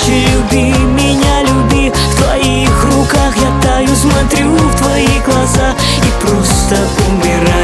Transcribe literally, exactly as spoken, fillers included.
Короче, люби меня, люби. В твоих руках я таю, смотрю в твои глаза и просто умираю.